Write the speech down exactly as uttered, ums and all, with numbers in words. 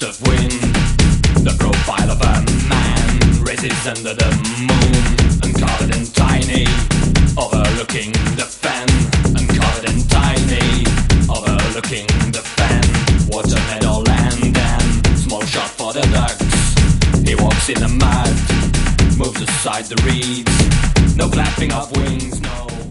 of wind. The profile of a man races under the moon, uncovered and tiny, overlooking the fen. Uncovered and tiny, overlooking the fen. Water, meadow, land, and small shot for the ducks. He walks in the mud, moves aside the reeds. No clapping of wings, no